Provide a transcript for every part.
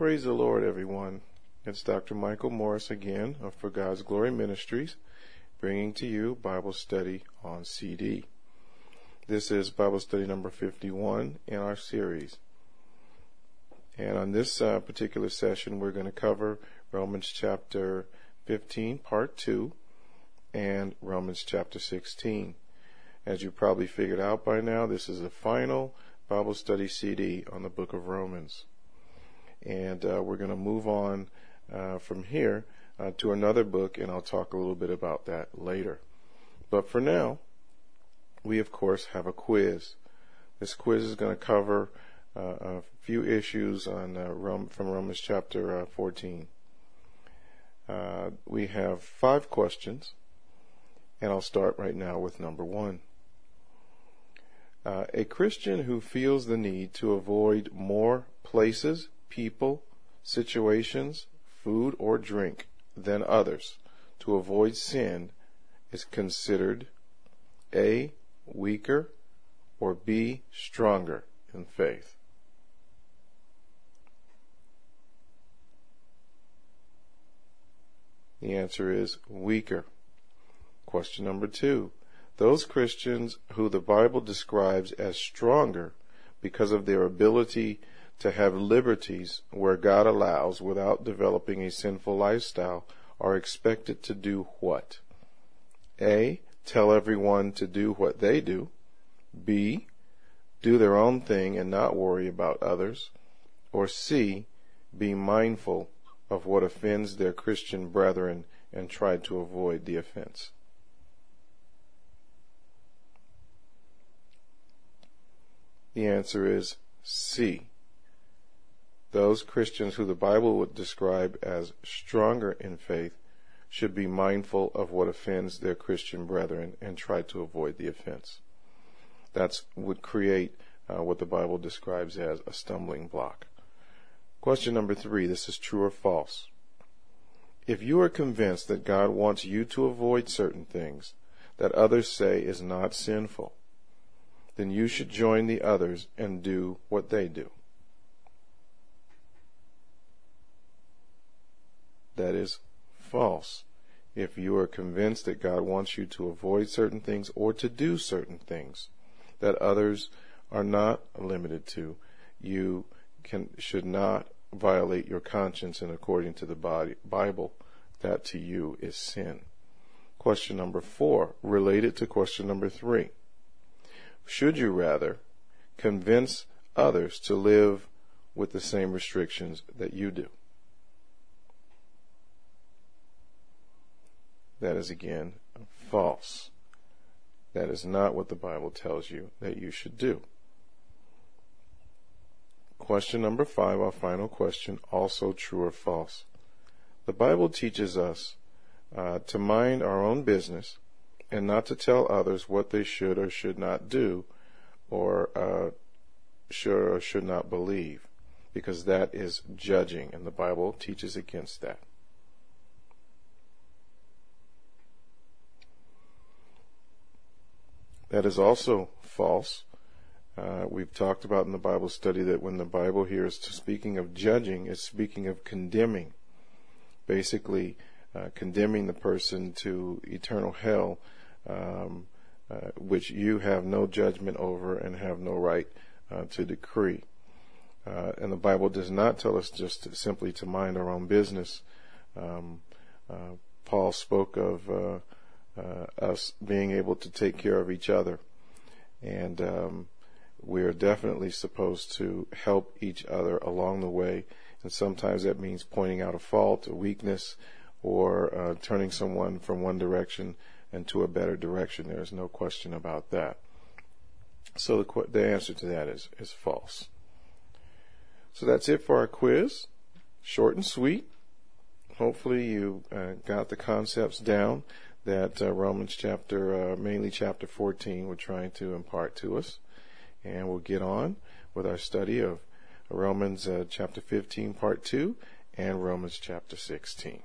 Praise the Lord, everyone. It's Dr. Michael Morris again of For God's Glory Ministries, bringing to you Bible Study on CD. This is Bible Study number 51 in our series. And on this particular session, we're going to cover Romans chapter 15, part 2, and Romans chapter 16. As you probably figured out by now, this is the final Bible Study CD on the book of Romans. And we're going to move on from here to another book, and I'll talk a little bit about that later. But for now, we of course have a quiz. This quiz is going to cover a few issues on from Romans chapter 14. We have 5 questions, and I'll start right now with number 1. A Christian who feels the need to avoid more places, people, situations, food, or drink than others to avoid sin is considered A, weaker, or B, stronger in faith. The answer is weaker. Question number 2. Those Christians who the Bible describes as stronger because of their ability to have liberties where God allows without developing a sinful lifestyle are expected to do what? A, tell everyone to do what they do. B, do their own thing and not worry about others. Or C, be mindful of what offends their Christian brethren and try to avoid the offense. The answer is C. Those Christians who the Bible would describe as stronger in faith should be mindful of what offends their Christian brethren and try to avoid the offense. That would create what the Bible describes as a stumbling block. Question number 3, this is true or false. If you are convinced that God wants you to avoid certain things that others say is not sinful, then you should join the others and do what they do. That is false. If you are convinced that God wants you to avoid certain things or to do certain things that others are not limited to, you should not violate your conscience, and according to the Bible, that to you is sin. Question number 4, related to question number 3. Should you rather convince others to live with the same restrictions that you do? That is again false. That is not what the Bible tells you that you should do. Question number 5, our final question, also true or false. The Bible teaches us to mind our own business and not to tell others what they should or should not do, or should or should not believe, because that is judging, and the Bible teaches against that. That is also false. We've talked about in the Bible study that when the Bible here is speaking of judging, it's speaking of condemning. Basically, condemning the person to eternal hell, which you have no judgment over and have no right to decree. And the Bible does not tell us just simply to mind our own business. Paul spoke of us being able to take care of each other, and we are definitely supposed to help each other along the way, and sometimes that means pointing out a fault, a weakness, or turning someone from one direction into a better direction. There's no question about that. So the answer to that is false. So that's it for our quiz. Short and sweet. Hopefully you got the concepts down that Romans chapter, mainly chapter 14, we're trying to impart to us. And we'll get on with our study of Romans chapter 15, part 2, and Romans chapter 16.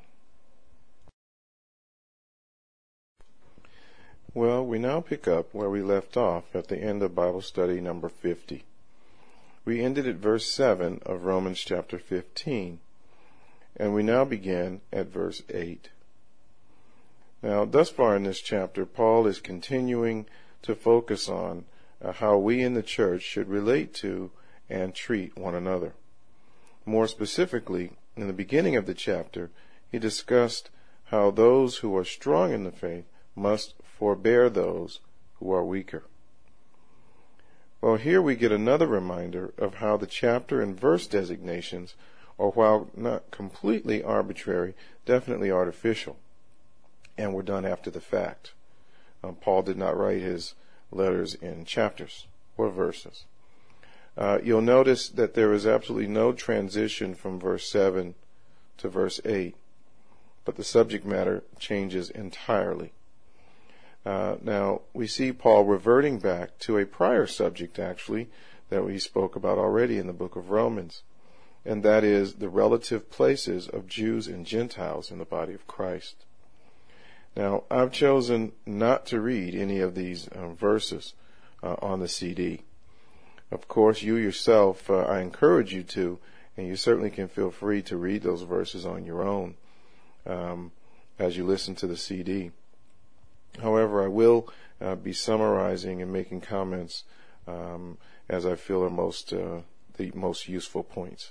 Well, we now pick up where we left off at the end of Bible study number 50. We ended at verse 7 of Romans chapter 15, and we now begin at verse 8. Now, thus far in this chapter, Paul is continuing to focus on how we in the church should relate to and treat one another. More specifically, in the beginning of the chapter, he discussed how those who are strong in the faith must forbear those who are weaker. Well, here we get another reminder of how the chapter and verse designations are, while not completely arbitrary, definitely artificial, and were done after the fact. Paul did not write his letters in chapters or verses. You'll notice that there is absolutely no transition from verse 7 to verse 8, but the subject matter changes entirely. Now, we see Paul reverting back to a prior subject, actually, that we spoke about already in the book of Romans, and that is the relative places of Jews and Gentiles in the body of Christ. Now, I've chosen not to read any of these verses on the CD. Of course, you yourself, I encourage you to, and you certainly can feel free to read those verses on your own as you listen to the CD. However, I will be summarizing and making comments as I feel are the most useful points.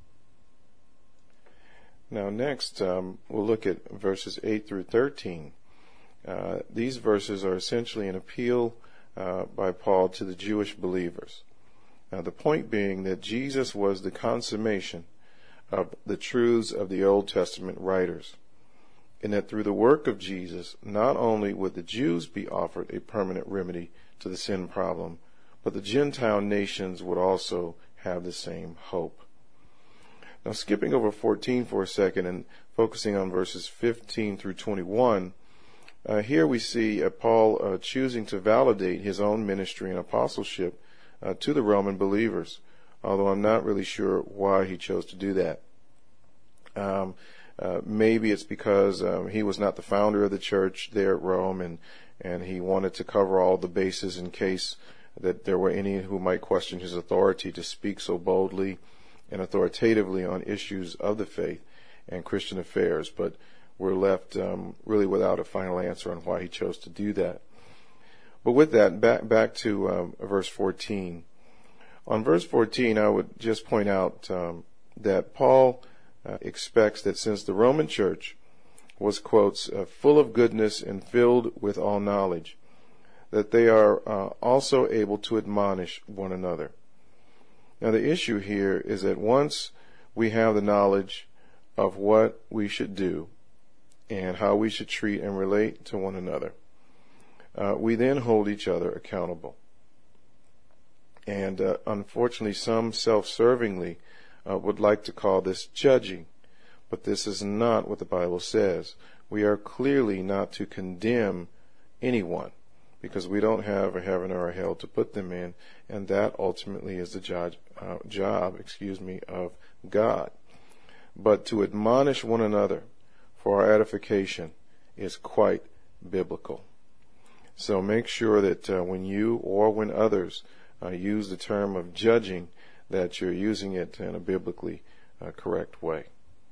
Now, next, we'll look at verses 8 through 13. These verses are essentially an appeal by Paul to the Jewish believers. The point being that Jesus was the consummation of the truths of the Old Testament writers, and that through the work of Jesus, not only would the Jews be offered a permanent remedy to the sin problem, but the Gentile nations would also have the same hope. Now, skipping over 14 for a second and focusing on verses 15 through 21, here we see Paul choosing to validate his own ministry and apostleship to the Roman believers, although I'm not really sure why he chose to do that. Maybe it's because he was not the founder of the church there at Rome, and he wanted to cover all the bases in case that there were any who might question his authority to speak so boldly and authoritatively on issues of the faith and Christian affairs, but we're left really without a final answer on why he chose to do that. But with that, back to verse 14. On verse 14, I would just point out that Paul expects that since the Roman church was, quotes, full of goodness and filled with all knowledge, that they are also able to admonish one another. Now, the issue here is that once we have the knowledge of what we should do and how we should treat and relate to one another, we then hold each other accountable. And unfortunately, some self-servingly would like to call this judging, but this is not what the Bible says. We are clearly not to condemn anyone, because we don't have a heaven or a hell to put them in, and that ultimately is the job of God. But to admonish one another for our edification is quite biblical. So make sure that when you or when others use the term of judging, that you're using it in a biblically correct way.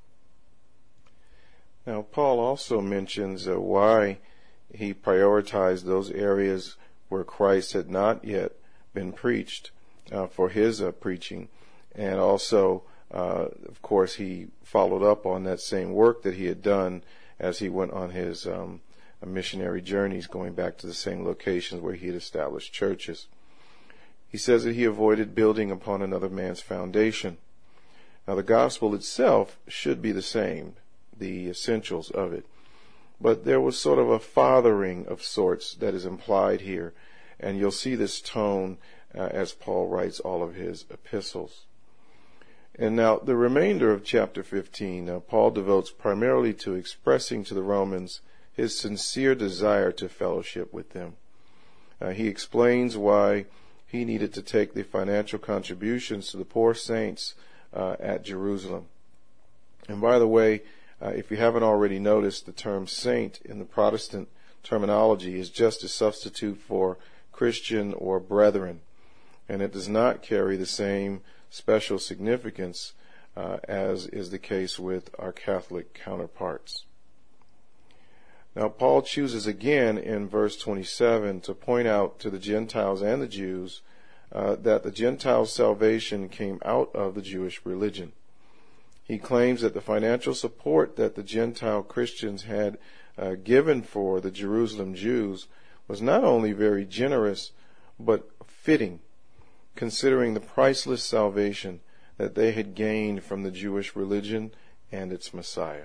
Now, Paul also mentions why he prioritized those areas where Christ had not yet been preached for his preaching. And also, of course, he followed up on that same work that he had done as he went on his missionary journeys, going back to the same locations where he had established churches. He says that he avoided building upon another man's foundation. Now, the gospel itself should be the same, the essentials of it. But there was sort of a fathering of sorts that is implied here, and you'll see this tone as Paul writes all of his epistles. And now, the remainder of chapter 15, Paul devotes primarily to expressing to the Romans his sincere desire to fellowship with them. He explains why he needed to take the financial contributions to the poor saints at Jerusalem. And by the way, if you haven't already noticed, the term saint in the Protestant terminology is just a substitute for Christian or brethren. and it does not carry the same special significance as is the case with our Catholic counterparts. Now, Paul chooses again in verse 27 to point out to the Gentiles and the Jews that the Gentiles' salvation came out of the Jewish religion. He claims that the financial support that the Gentile Christians had given for the Jerusalem Jews was not only very generous, but fitting, considering the priceless salvation that they had gained from the Jewish religion and its Messiah.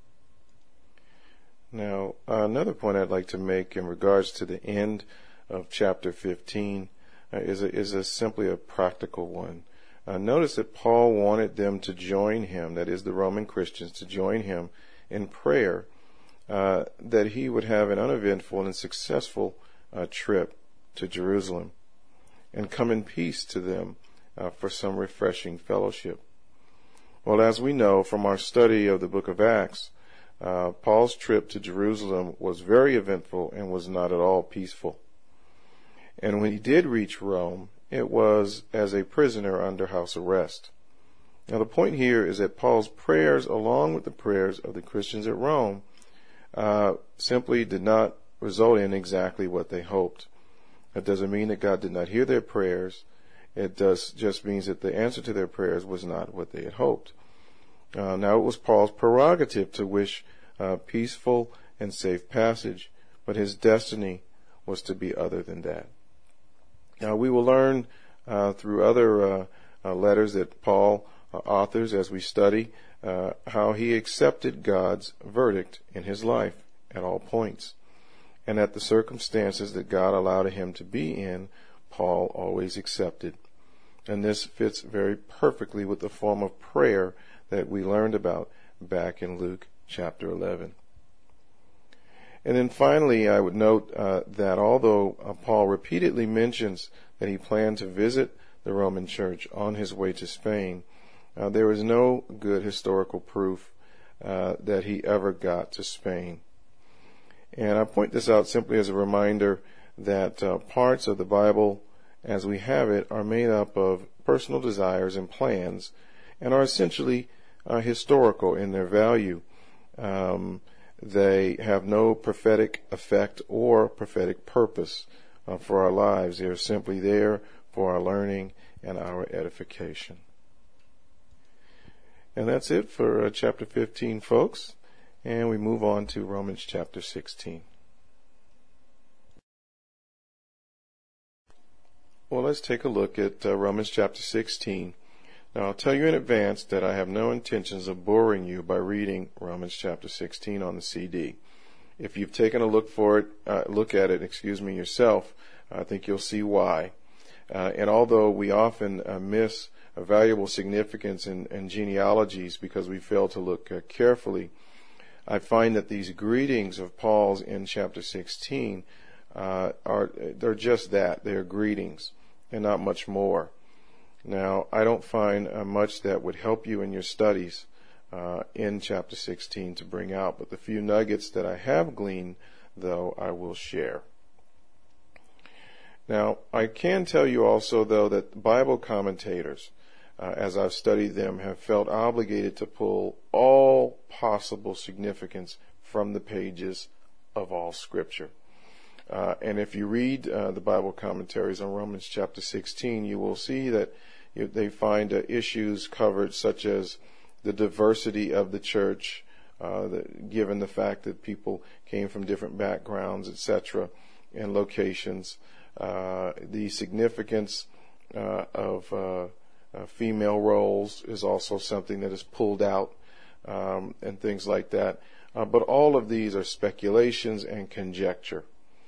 Now, another point I'd like to make in regards to the end of chapter 15 is simply a practical one. Notice that Paul wanted them to join him, that is the Roman Christians, to join him in prayer that he would have an uneventful and successful trip to Jerusalem and come in peace to them for some refreshing fellowship. Well, as we know from our study of the book of Acts, Paul's trip to Jerusalem was very eventful and was not at all peaceful. And when he did reach Rome, it was as a prisoner under house arrest. Now, the point here is that Paul's prayers, along with the prayers of the Christians at Rome, simply did not result in exactly what they hoped. It doesn't mean that God did not hear their prayers. It just means that the answer to their prayers was not what they had hoped. Now, it was Paul's prerogative to wish peaceful and safe passage, but his destiny was to be other than that. Now, we will learn through other letters that Paul authors as we study how he accepted God's verdict in his life at all points, and that the circumstances that God allowed him to be in, Paul always accepted. And this fits very perfectly with the form of prayer that we learned about back in Luke chapter 11. And then finally, I would note that although Paul repeatedly mentions that he planned to visit the Roman Church on his way to Spain, there is no good historical proof that he ever got to Spain. And I point this out simply as a reminder that parts of the Bible as we have it are made up of personal desires and plans and are essentially historical in their value. They have no prophetic effect or prophetic purpose for our lives. They are simply there for our learning and our edification. And that's it for chapter 15, folks. And we move on to Romans chapter 16. Well, let's take a look at Romans chapter 16. Now, I'll tell you in advance that I have no intentions of boring you by reading Romans chapter 16 on the CD. If you've taken a look at it yourself, I think you'll see why. And although we often miss a valuable significance in genealogies because we fail to look carefully, I find that these greetings of Paul's in chapter 16 they're just that. They're greetings and not much more. Now, I don't find much that would help you in your studies in chapter 16 to bring out, but the few nuggets that I have gleaned, though, I will share. Now, I can tell you also, though, that Bible commentators, as I've studied them, have felt obligated to pull all possible significance from the pages of all Scripture. And if you read the Bible commentaries on Romans chapter 16, you will see that they find issues covered such as the diversity of the church, given the fact that people came from different backgrounds, etc., and locations, the significance of female roles is also something that is pulled out, and things like that. But all of these are speculations and conjecture.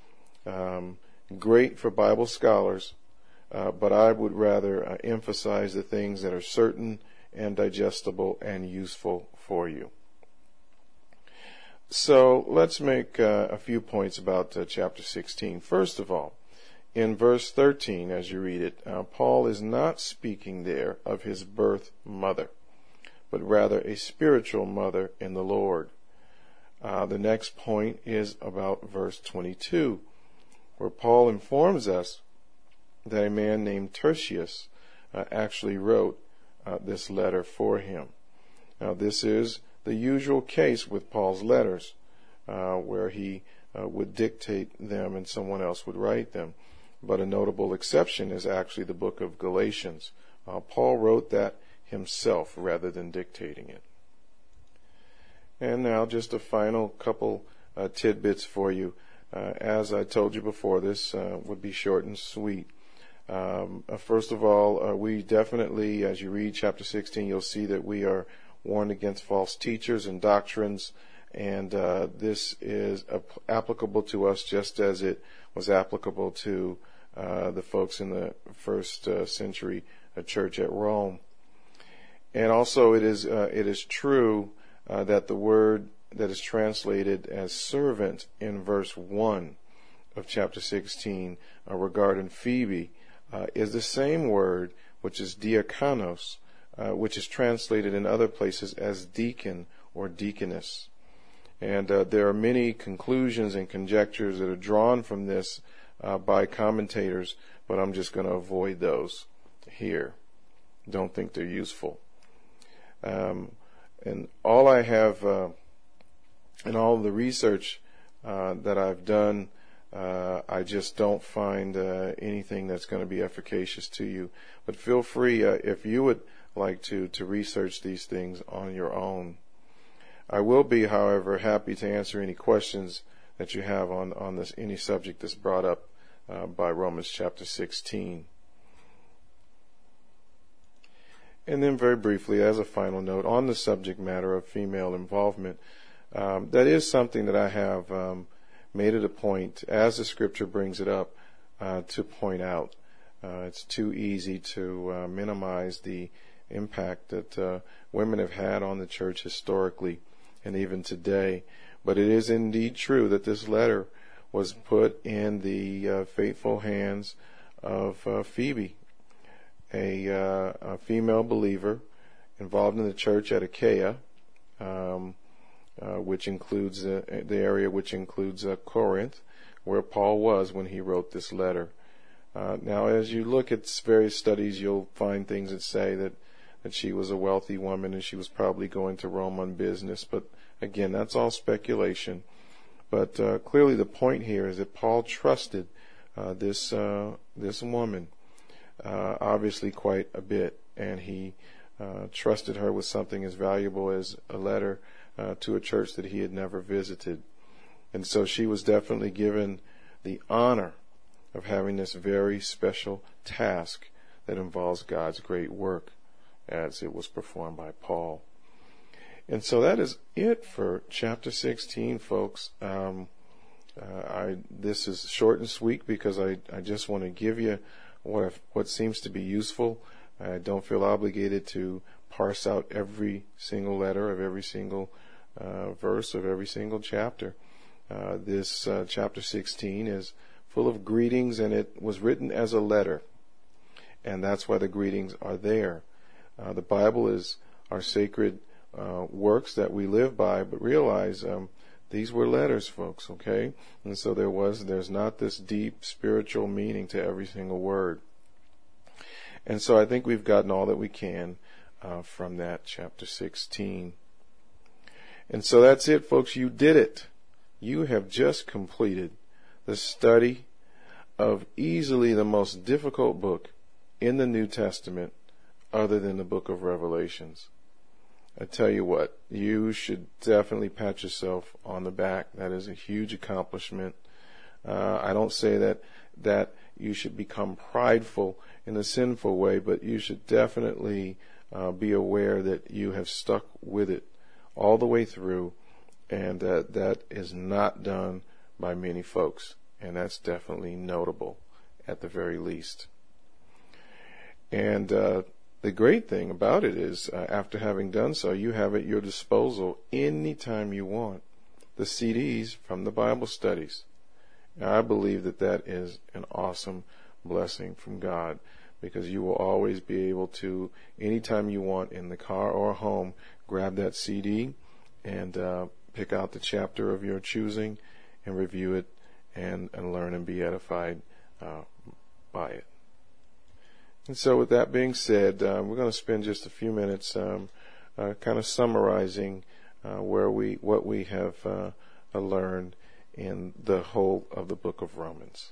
Great for Bible scholars, but I would rather emphasize the things that are certain and digestible and useful for you. So let's make a few points about chapter 16. First of all, in verse 13, as you read it, Paul is not speaking there of his birth mother, but rather a spiritual mother in the Lord. The next point is about verse 22, where Paul informs us that a man named Tertius actually wrote this letter for him. Now, this is the usual case with Paul's letters, where he would dictate them and someone else would write them. But a notable exception is actually the book of Galatians. Paul wrote that himself rather than dictating it. And now just a final couple tidbits for you. As I told you before, this would be short and sweet. First of all, we definitely, as you read chapter 16, you'll see that we are warned against false teachers and doctrines, and this is applicable to us just as it was applicable to the folks in the first century church at Rome. And also it is true that the word that is translated as servant in verse 1 of chapter 16 regarding Phoebe is the same word which is diakonos, which is translated in other places as deacon or deaconess. And there are many conclusions and conjectures that are drawn from this by commentators, but I'm just going to avoid those here. Don't think they're useful. And all I have, in all of the research that I've done, I just don't find anything that's going to be efficacious to you. But feel free, if you would like to research these things on your own. I will be, however, happy to answer any questions that you have on this, any subject that's brought up by Romans chapter 16. And then very briefly, as a final note, on the subject matter of female involvement, that is something that I have made it a point, as the scripture brings it up, to point out. It's too easy to minimize the impact that women have had on the church historically and even today. But it is indeed true that this letter was put in the faithful hands of Phoebe, a female believer involved in the church at Achaia, which includes the area which includes Corinth, where Paul was when he wrote this letter. Now, as you look at various studies, you'll find things that say that she was a wealthy woman and she was probably going to Rome on business. But again, that's all speculation. But clearly the point here is that Paul trusted this woman, obviously quite a bit, and he trusted her with something as valuable as a letter to a church that he had never visited. And so she was definitely given the honor of having this very special task that involves God's great work as it was performed by Paul. And so that is it for chapter 16, folks. This is short and sweet because I just want to give you what seems to be useful. I don't feel obligated to parse out every single letter of every single verse of every single chapter. This chapter 16 is full of greetings, and it was written as a letter, and that's why the greetings are there. The Bible is our sacred works that we live by, but realize these were letters, folks, okay? And so there's not this deep spiritual meaning to every single word. And so I think we've gotten all that we can from that chapter 16. And so that's it, folks. You did it. You have just completed the study of easily the most difficult book in the New Testament other than the book of Revelations. I tell you what, you should definitely pat yourself on the back. That is a huge accomplishment. I don't say that you should become prideful in a sinful way, but you should definitely be aware that you have stuck with it all the way through, and that is not done by many folks, and that's definitely notable at the very least. And the great thing about it is, after having done so, you have at your disposal anytime you want the CDs from the Bible studies. Now, I believe that is an awesome blessing from God, because you will always be able to, anytime you want in the car or home, grab that CD and pick out the chapter of your choosing and review it and learn and be edified by it. And so with that being said, we're going to spend just a few minutes kind of summarizing what we have learned in the whole of the book of Romans.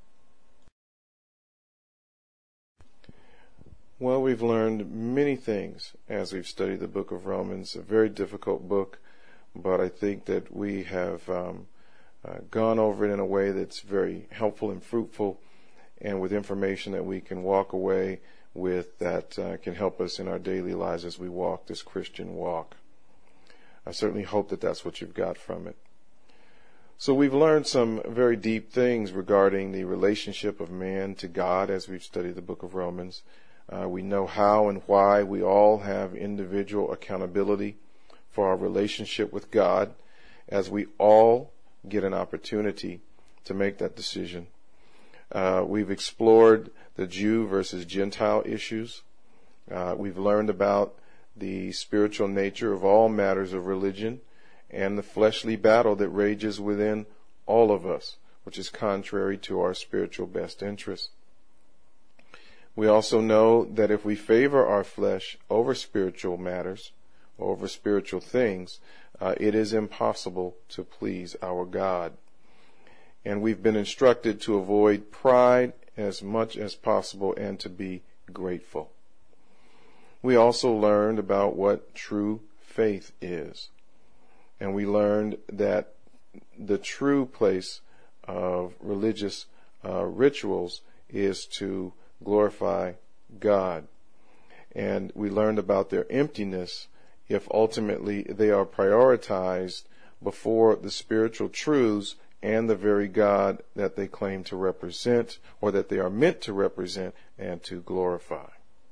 Well, we've learned many things as we've studied the book of Romans, a very difficult book, but I think that we have gone over it in a way that's very helpful and fruitful, and with information that we can walk away with that can help us in our daily lives as we walk this Christian walk. I certainly hope that that's what you've got from it. So we've learned some very deep things regarding the relationship of man to God as we've studied the book of Romans. We know how and why we all have individual accountability for our relationship with God, as we all get an opportunity to make that decision. We've explored the Jew versus Gentile issues. We've learned about the spiritual nature of all matters of religion and the fleshly battle that rages within all of us, which is contrary to our spiritual best interest. We also know that if we favor our flesh over spiritual matters, over spiritual things, it is impossible to please our God. And we've been instructed to avoid pride as much as possible and to be grateful. We also learned about what true faith is. And we learned that the true place of religious rituals is to glorify God. And we learned about their emptiness if ultimately they are prioritized before the spiritual truths and the very God that they claim to represent, or that they are meant to represent and to glorify.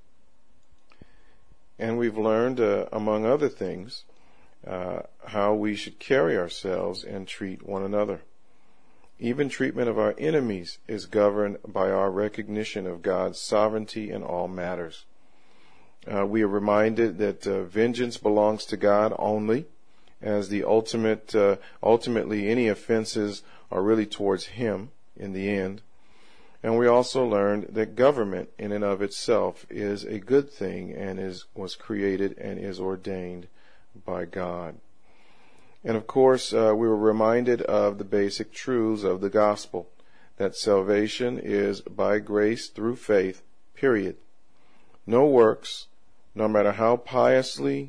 And we've learned, among other things, how we should carry ourselves and treat one another. Even treatment of our enemies is governed by our recognition of God's sovereignty in all matters. We are reminded that vengeance belongs to God only, as the ultimately any offenses are really towards Him in the end. And we also learned that government in and of itself is a good thing and was created and is ordained by God. And of course, we were reminded of the basic truths of the gospel, that salvation is by grace through faith, period. No works, no matter how piously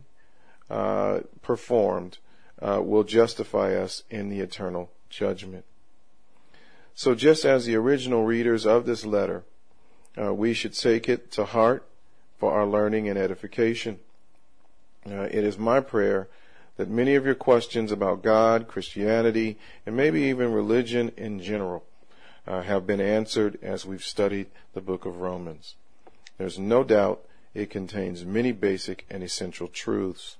performed, will justify us in the eternal judgment. So just as the original readers of this letter, we should take it to heart for our learning and edification. It is my prayer that many of your questions about God, Christianity, and maybe even religion in general have been answered as we've studied the book of Romans. There's no doubt it contains many basic and essential truths.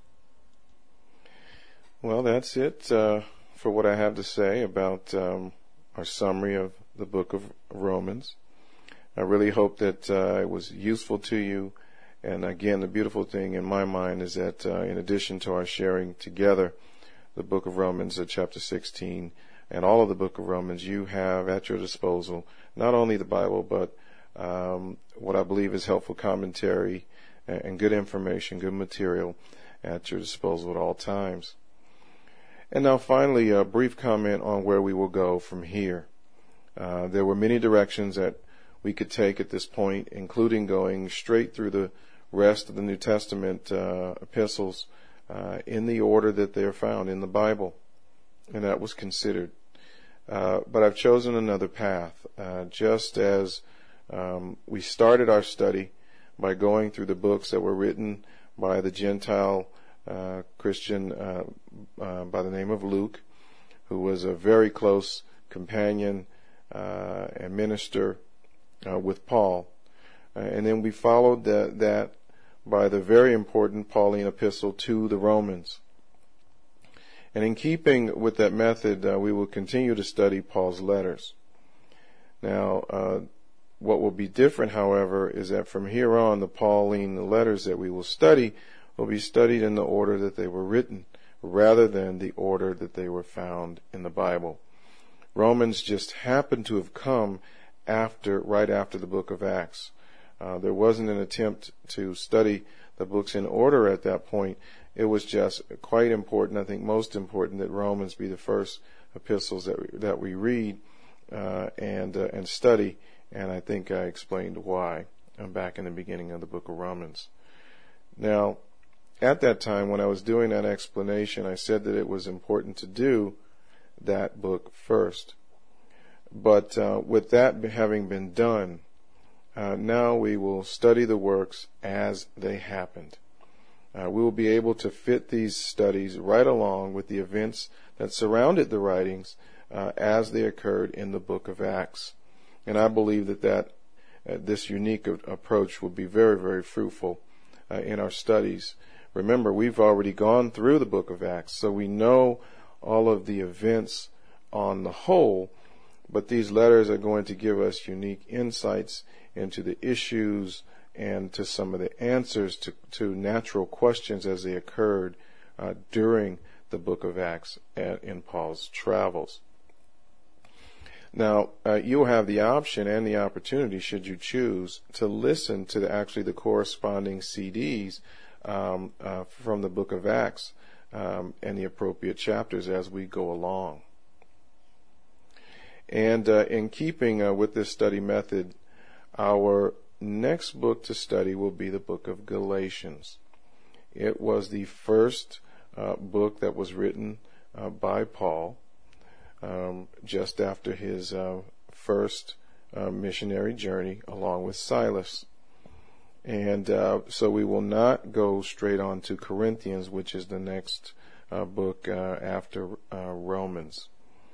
Well, that's it for what I have to say about our summary of the book of Romans. I really hope that it was useful to you. And again, the beautiful thing in my mind is that in addition to our sharing together the book of Romans, chapter 16, and all of the book of Romans, you have at your disposal not only the Bible, but what I believe is helpful commentary and good information, good material at your disposal at all times. And now finally, a brief comment on where we will go from here. There were many directions that we could take at this point, including going straight through the rest of the New Testament epistles in the order that they are found in the Bible, and that was considered. But I've chosen another path. Just as we started our study by going through the books that were written by the Gentile Christian by the name of Luke, who was a very close companion and minister with Paul. And then we followed that by the very important Pauline epistle to the Romans. And in keeping with that method, we will continue to study Paul's letters. Now, what will be different, however, is that from here on, the Pauline letters that we will study will be studied in the order that they were written, rather than the order that they were found in the Bible. Romans just happened to have come right after the book of Acts. There wasn't an attempt to study the books in order at that point. It was just quite important, I think most important, that Romans be the first epistles that we read and study. And I think I explained why back in the beginning of the book of Romans. Now, at that time, when I was doing that explanation, I said that it was important to do that book first. But with that having been done, now we will study the works as they happened. We will be able to fit these studies right along with the events that surrounded the writings as they occurred in the book of Acts. And I believe that this unique approach will be very, very fruitful in our studies. Remember, we've already gone through the book of Acts, so we know all of the events on the whole, but these letters are going to give us unique insights into the issues and to some of the answers to natural questions as they occurred during the book of Acts in Paul's travels. Now, you'll have the option and the opportunity, should you choose, to listen to the corresponding CDs from the book of Acts and the appropriate chapters as we go along. And in keeping with this study method, our next book to study will be the book of Galatians. It was the first book that was written by Paul just after his first missionary journey along with Silas. And so we will not go straight on to Corinthians, which is the next book after Romans.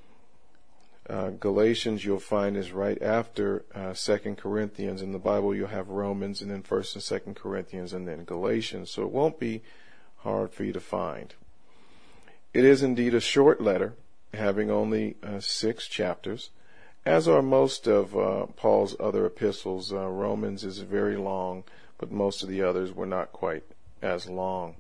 Galatians, you'll find, is right after 2 Corinthians. In the Bible, you'll have Romans and then 1st and 2nd Corinthians and then Galatians. So it won't be hard for you to find. It is indeed a short letter, having only 6 chapters, as are most of Paul's other epistles. Romans is very long, but most of the others were not quite as long.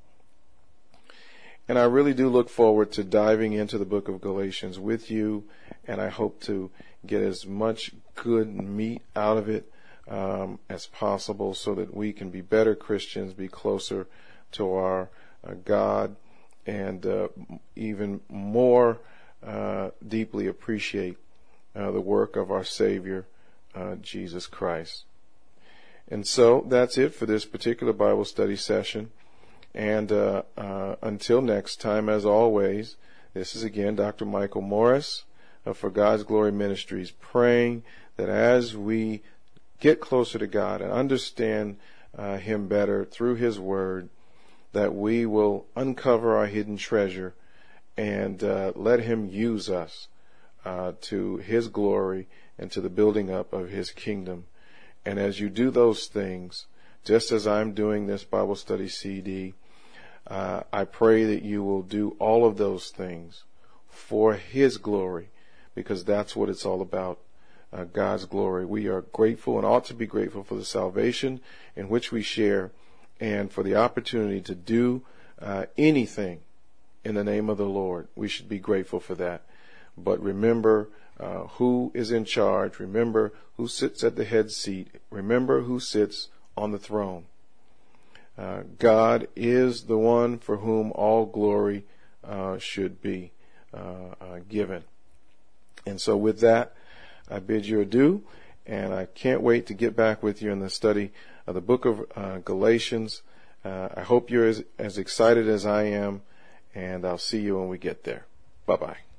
And I really do look forward to diving into the book of Galatians with you, and I hope to get as much good meat out of it as possible so that we can be better Christians, be closer to our God, and even more deeply appreciate the work of our Savior, Jesus Christ. And so that's it for this particular Bible study session. And until next time, as always, this is again Dr. Michael Morris for God's Glory Ministries, praying that as we get closer to God and understand Him better through His Word, that we will uncover our hidden treasure and let Him use us to His glory and to the building up of His kingdom. And as you do those things, just as I'm doing this Bible study CD, I pray that you will do all of those things for His glory, because that's what it's all about, God's glory. We are grateful and ought to be grateful for the salvation in which we share and for the opportunity to do anything in the name of the Lord. We should be grateful for that. But remember who is in charge. Remember who sits at the head seat. Remember who sits on the throne. God is the one for whom all glory should be given. And so with that, I bid you adieu, and I can't wait to get back with you in the study of the book of Galatians. I hope you're as excited as I am, and I'll see you when we get there. Bye-bye.